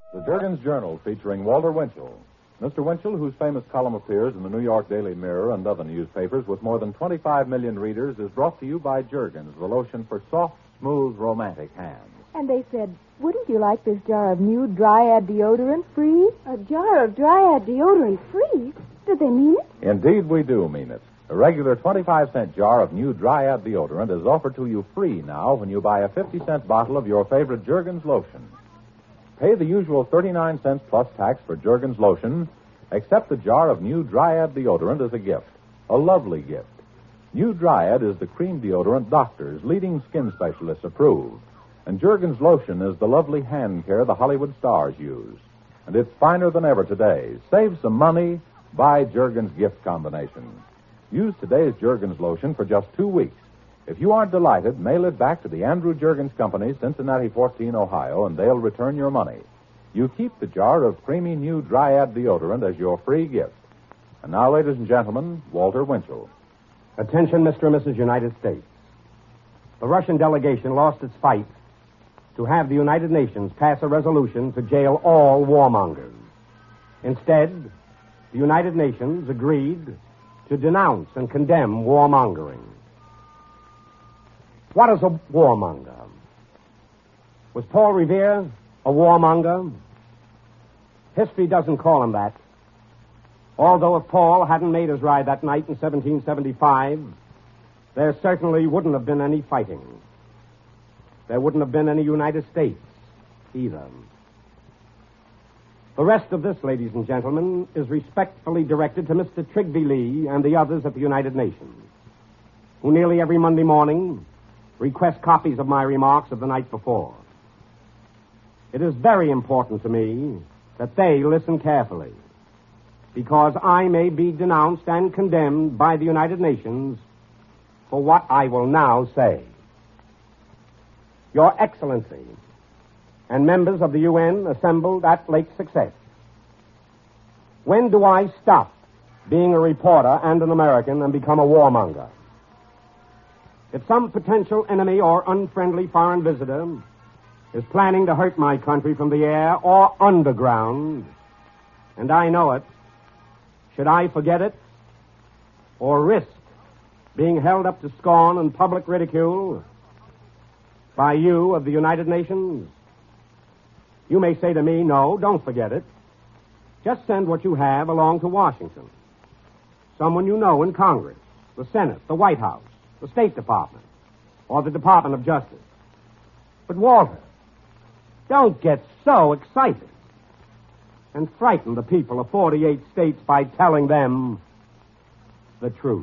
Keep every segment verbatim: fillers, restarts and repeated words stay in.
The Jurgens Journal featuring Walter Winchell. Mister Winchell, whose famous column appears in the New York Daily Mirror and other newspapers with more than twenty-five million readers, is brought to you by Jurgens, the lotion for soft, smooth, romantic hands. And they said, wouldn't you like this jar of new Dryad deodorant free? A jar of Dryad deodorant free? Did they mean it? Indeed, we do mean it. A regular twenty-five cent jar of new Dryad deodorant is offered to you free now when you buy a fifty cent bottle of your favorite Jurgens lotion. Pay the usual thirty-nine cents plus tax for Jurgens lotion. Accept the jar of new Dryad deodorant as a gift. A lovely gift. New Dryad is the cream deodorant doctors, leading skin specialists approve. And Jurgens lotion is the lovely hand care the Hollywood stars use. And it's finer than ever today. Save some money. Buy Jurgens gift combination. Use today's Jurgens lotion for just two weeks. If you aren't delighted, mail it back to the Andrew Jurgens Company, Cincinnati fourteen, Ohio, and they'll return your money. You keep the jar of creamy new Dryad deodorant as your free gift. And now, ladies and gentlemen, Walter Winchell. Attention, Mister and Missus United States. The Russian delegation lost its fight to have the United Nations pass a resolution to jail all warmongers. Instead, the United Nations agreed to denounce and condemn warmongering. What is a warmonger? Was Paul Revere a warmonger? History doesn't call him that. Although if Paul hadn't made his ride that night in seventeen seventy-five, there certainly wouldn't have been any fighting. There wouldn't have been any United States either. The rest of this, ladies and gentlemen, is respectfully directed to Mister Trigby Lee and the others at the United Nations, who nearly every Monday morning request copies of my remarks of the night before. It is very important to me that they listen carefully, because I may be denounced and condemned by the United Nations for what I will now say. Your Excellency and members of the U N assembled at Lake Success, when do I stop being a reporter and an American and become a warmonger? If some potential enemy or unfriendly foreign visitor is planning to hurt my country from the air or underground, and I know it, should I forget it or risk being held up to scorn and public ridicule by you of the United Nations? You may say to me, no, don't forget it. Just send what you have along to Washington. Someone you know in Congress, the Senate, the White House, the State Department, or the Department of Justice. But, Walter, don't get so excited and frighten the people of forty-eight states by telling them the truth.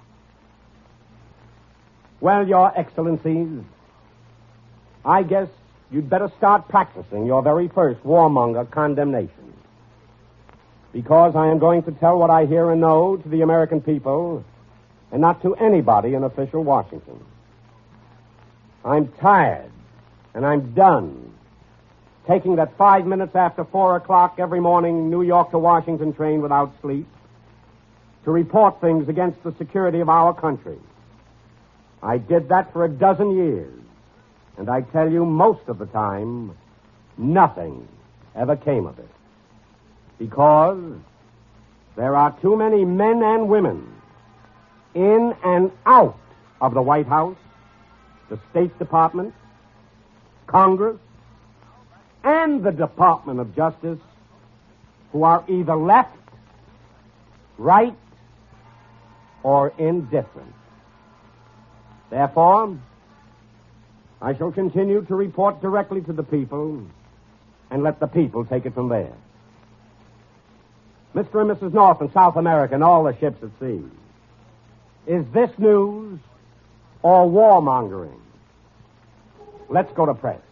Well, Your Excellencies, I guess you'd better start practicing your very first warmonger condemnation, because I am going to tell what I hear and know to the American people and not to anybody in official Washington. I'm tired and I'm done taking that five minutes after four o'clock every morning New York to Washington train without sleep to report things against the security of our country. I did that for a dozen years, and I tell you, most of the time, nothing ever came of it. Because there are too many men and women in and out of the White House, the State Department, Congress, and the Department of Justice who are either left, right, or indifferent. Therefore, I shall continue to report directly to the people and let the people take it from there. Mister and Missus North and South America and all the ships at sea, is this news or warmongering? Let's go to press.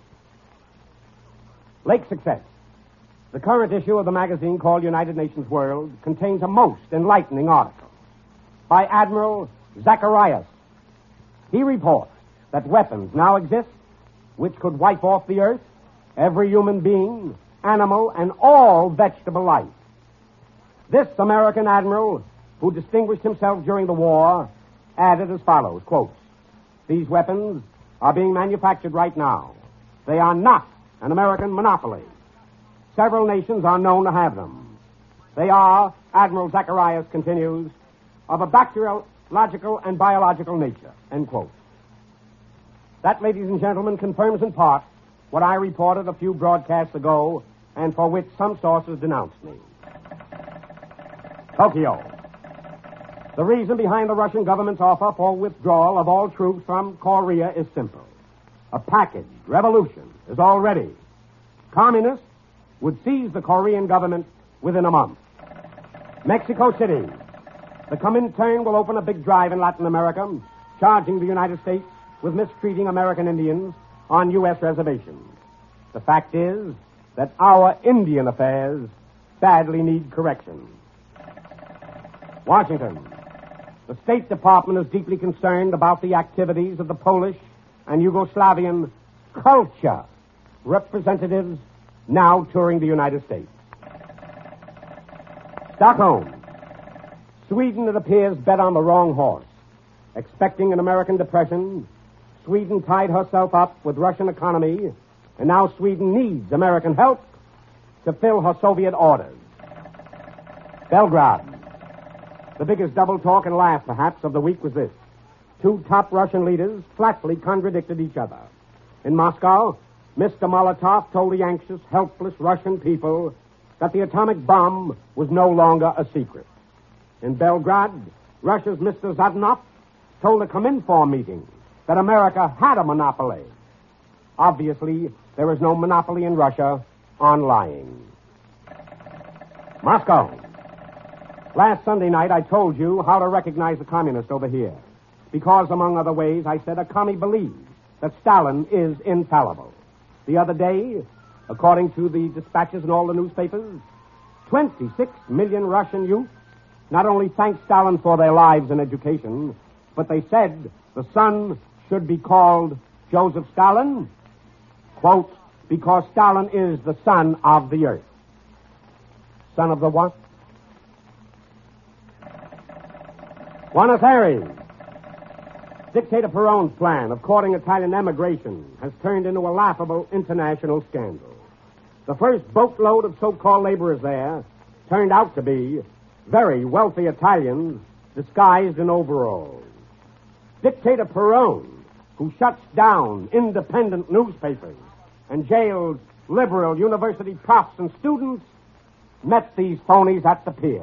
Lake Success, the current issue of the magazine called United Nations World, contains a most enlightening article by Admiral Zacharias. He reports that weapons now exist which could wipe off the earth every human being, animal, and all vegetable life. This American admiral, who distinguished himself during the war, added as follows, quote, "These weapons are being manufactured right now. They are not an American monopoly. Several nations are known to have them. They are, Admiral Zacharias continues, of a bacteriological and biological nature, end quote. That, ladies and gentlemen, confirms in part what I reported a few broadcasts ago and for which some sources denounced me. Tokyo. The reason behind the Russian government's offer for withdrawal of all troops from Korea is simple. A packaged revolution is all ready. Communists would seize the Korean government within a month. Mexico City. The Comintern will open a big drive in Latin America, charging the United States with mistreating American Indians on U S reservations. The fact is that our Indian affairs badly need correction. Washington. The State Department is deeply concerned about the activities of the Polish and Yugoslavian culture representatives now touring the United States. Stockholm. Sweden, it appears, bet on the wrong horse. Expecting an American depression, Sweden tied herself up with Russian economy, and now Sweden needs American help to fill her Soviet orders. Belgrade. The biggest double talk and laugh, perhaps, of the week was this. Two top Russian leaders flatly contradicted each other. In Moscow, Mister Molotov told the anxious, helpless Russian people that the atomic bomb was no longer a secret. In Belgrade, Russia's Mister Zadanov told a Cominform meeting that America had a monopoly. Obviously, there is no monopoly in Russia on lying. Moscow. Last Sunday night, I told you how to recognize the communist over here. Because, among other ways, I said a commie believes that Stalin is infallible. The other day, according to the dispatches in all the newspapers, twenty-six million Russian youth not only thanked Stalin for their lives and education, but they said the son should be called Joseph Stalin, quote, because Stalin is the son of the earth. Son of the what? Buenos Aires. Dictator Perón's plan of courting Italian emigration has turned into a laughable international scandal. The first boatload of so-called laborers there turned out to be very wealthy Italians disguised in overalls. Dictator Perón, who shuts down independent newspapers and jails liberal university profs and students, met these phonies at the pier.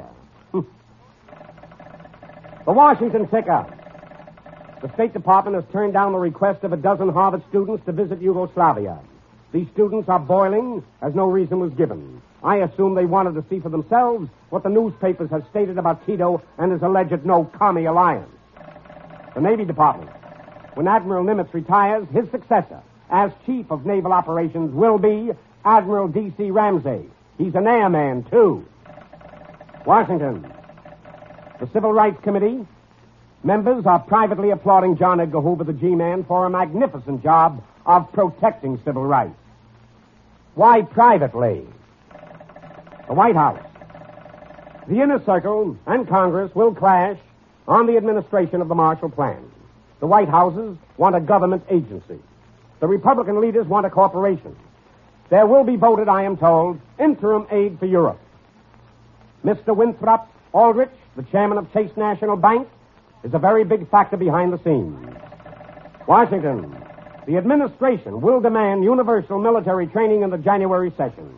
The Washington ticker. The State Department has turned down the request of a dozen Harvard students to visit Yugoslavia. These students are boiling as no reason was given. I assume they wanted to see for themselves what the newspapers have stated about Tito and his alleged no-commie alliance. The Navy Department. When Admiral Nimitz retires, his successor as Chief of Naval Operations will be Admiral D C Ramsey. He's an airman, too. Washington. The Civil Rights Committee. Members are privately applauding John Edgar Hoover, the G-Man, for a magnificent job of protecting civil rights. Why privately? The White House. The Inner Circle and Congress will clash on the administration of the Marshall Plan. The White Houses want a government agency. The Republican leaders want a corporation. There will be voted, I am told, interim aid for Europe. Mister Winthrop Aldrich, the chairman of Chase National Bank, is a very big factor behind the scenes. Washington. The administration will demand universal military training in the January session.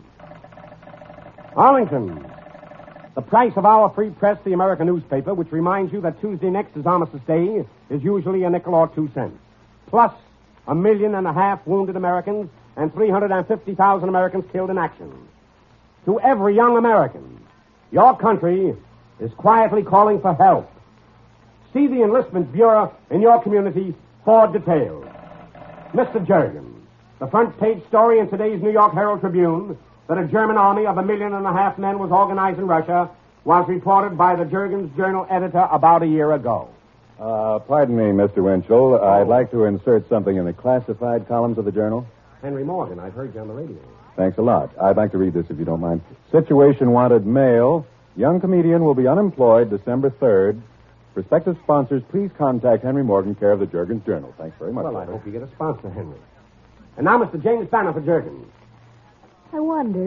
Arlington. The price of our free press, the American newspaper, which reminds you that Tuesday next is Armistice Day, is usually a nickel or two cents. Plus a million and a half wounded Americans and three hundred fifty thousand Americans killed in action. To every young American, your country is quietly calling for help. See the Enlistment Bureau in your community for details. Mister Juergens, the front page story in today's New York Herald Tribune that a German army of a million and a half men was organized in Russia was reported by the Juergens Journal editor about a year ago. Uh, pardon me, Mister Winchell. Oh. I'd like to insert something in the classified columns of the Journal. Henry Morgan, I've heard you on the radio. Thanks a lot. I'd like to read this if you don't mind. Situation wanted male. Young comedian will be unemployed December third. Prospective sponsors, please contact Henry Morgan, care of the Juergens Journal. Thanks very much. Well, I hope you get a sponsor, Henry. And now, Mister James Banner for Juergens. I wonder,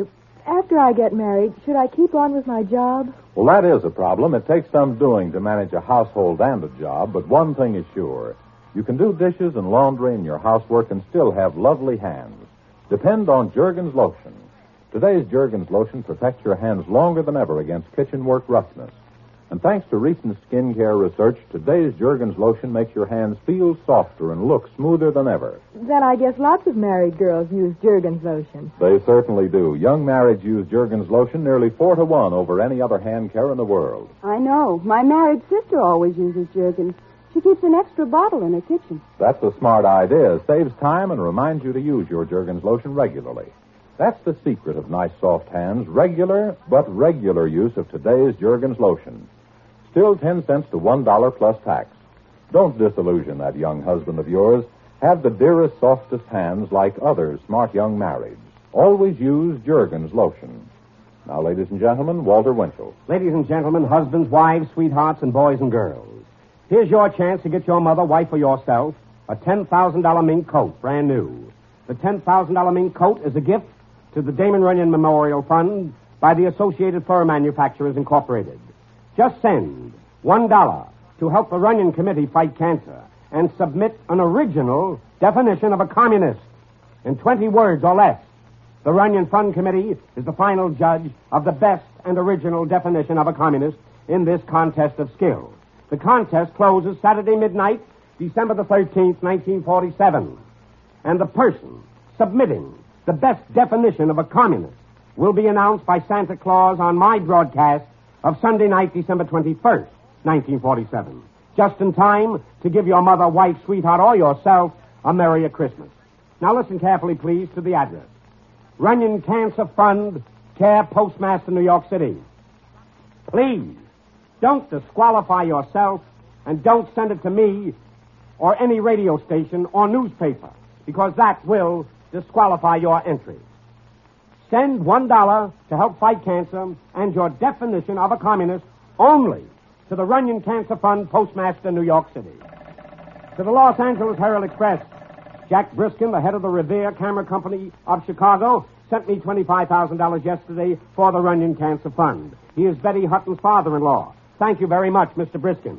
After I get married, should I keep on with my job? Well, that is a problem. It takes some doing to manage a household and a job, but one thing is sure. You can do dishes and laundry and your housework and still have lovely hands. Depend on Jergens Lotion. Today's Jergens Lotion protects your hands longer than ever against kitchen work roughness. And thanks to recent skincare research, today's Jergens Lotion makes your hands feel softer and look smoother than ever. Then I guess lots of married girls use Jergens Lotion. They certainly do. Young marrieds use Jergens Lotion nearly four to one over any other hand care in the world. I know. My married sister always uses Jergens. She keeps an extra bottle in her kitchen. That's a smart idea. It saves time and reminds you to use your Jergens Lotion regularly. That's the secret of nice soft hands. Regular, but regular use of today's Jergens Lotion. Still ten cents to one dollar plus tax. Don't disillusion that young husband of yours. Have the dearest, softest hands like other smart young marrieds. Always use Jergens Lotion. Now, ladies and gentlemen, Walter Winchell. Ladies and gentlemen, husbands, wives, sweethearts, and boys and girls. Here's your chance to get your mother, wife, or yourself a ten thousand dollars mink coat, brand new. The ten thousand dollars mink coat is a gift to the Damon Runyon Memorial Fund by the Associated Fur Manufacturers, Incorporated. Just send one dollar to help the Runyon Committee fight cancer and submit an original definition of a communist in twenty words or less. The Runyon Fund Committee is the final judge of the best and original definition of a communist in this contest of skill. The contest closes Saturday midnight, December the thirteenth, nineteen forty-seven. And the person submitting the best definition of a communist will be announced by Santa Claus on my broadcast of Sunday night, December twenty-first, nineteen forty-seven. Just in time to give your mother, wife, sweetheart, or yourself a merrier Christmas. Now listen carefully, please, to the address. Runyon Cancer Fund, Care Postmaster, New York City. Please, don't disqualify yourself and don't send it to me or any radio station or newspaper, because that will disqualify your entry. Send one dollar to help fight cancer and your definition of a communist only to the Runyon Cancer Fund, Postmaster, New York City. To the Los Angeles Herald Express, Jack Briskin, the head of the Revere Camera Company of Chicago, sent me twenty-five thousand dollars yesterday for the Runyon Cancer Fund. He is Betty Hutton's father-in-law. Thank you very much, Mister Briskin.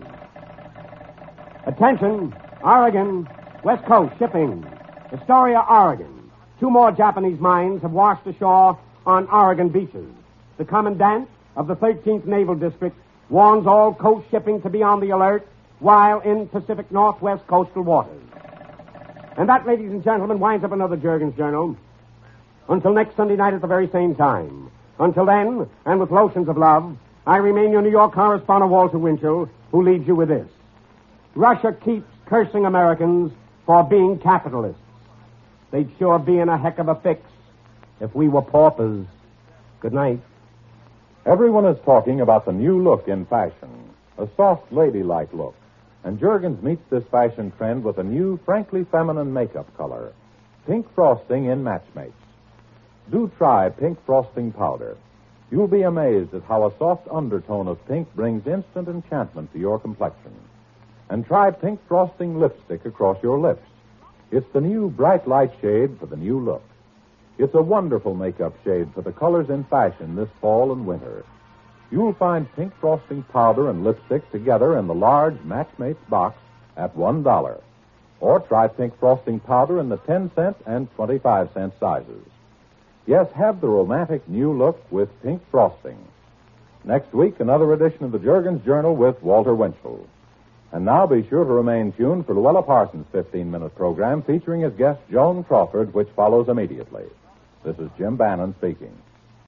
Attention, Oregon, West Coast shipping. Astoria, Oregon. Two more Japanese mines have washed ashore on Oregon beaches. The commandant of the thirteenth Naval District warns all coast shipping to be on the alert while in Pacific Northwest coastal waters. And that, ladies and gentlemen, winds up another Jergens Journal. Until next Sunday night at the very same time. Until then, and with lotions of love, I remain your New York correspondent, Walter Winchell, who leaves you with this. Russia keeps cursing Americans for being capitalists. They'd sure be in a heck of a fix if we were paupers. Good night. Everyone is talking about the new look in fashion, a soft, ladylike look. And Jergens meets this fashion trend with a new, frankly feminine makeup color, pink frosting in Matchmates. Do try pink frosting powder. You'll be amazed at how a soft undertone of pink brings instant enchantment to your complexion. And try pink frosting lipstick across your lips. It's the new bright light shade for the new look. It's a wonderful makeup shade for the colors in fashion this fall and winter. You'll find pink frosting powder and lipstick together in the large Matchmates box at one dollar. Or try pink frosting powder in the ten cent and twenty-five cent sizes. Yes, have the romantic new look with pink frosting. Next week, another edition of the Jergens Journal with Walter Winchell. And now be sure to remain tuned for Luella Parsons' fifteen-minute program featuring his guest, Joan Crawford, which follows immediately. This is Jim Bannon speaking.